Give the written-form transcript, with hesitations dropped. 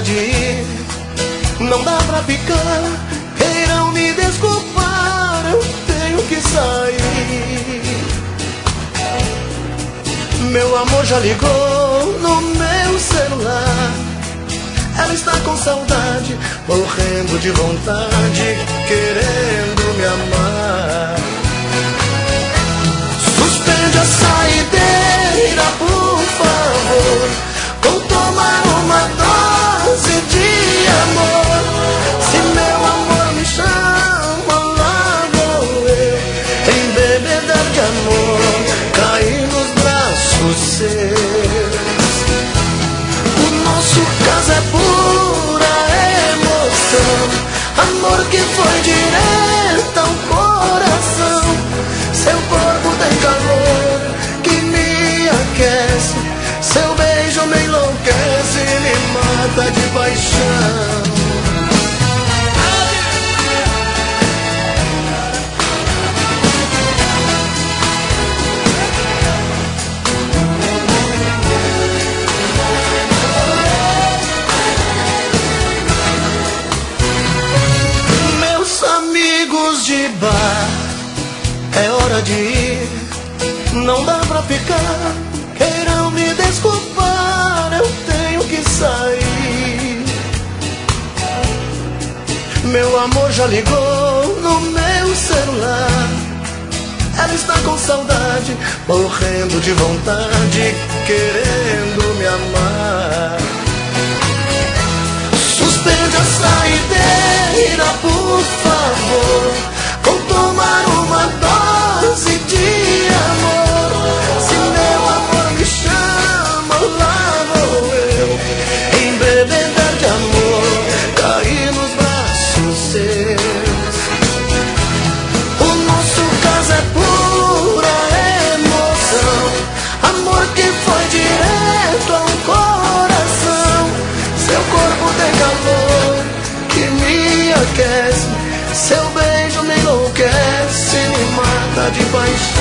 de ir, não dá pra ficar. Queiram me desculpar, eu tenho que sair. Meu amor já ligou no meu celular. Ela está com saudade, morrendo de vontade, querendo me amar. Suspende a saideira, por favor. Vou tomar uma dose de amor. Se meu amor me chama, lá vou eu, embebedar de amor, cair nos braços seus. O nosso caso é pura emoção, amor que foi direto ao coração. Seu corpo tem calor que me aquece, seu beijo me enlouquece e me mata de paixão. De bar, é hora de ir, não dá pra ficar. Queiram me desculpar, eu tenho que sair. Meu amor já ligou no meu celular. Ela está com saudade, morrendo de vontade, querendo me amar. Suspende a saideira, por favor. Vou tomar uma dose de amor. Se meu amor me chama, lá vou eu, embebedar de amor, cair nos braços seus. O nosso caso é pura emoção, amor que foi direto ao coração. Seu corpo tem calor que me aquece, seu beijo me enlouquece, me mata de paixão.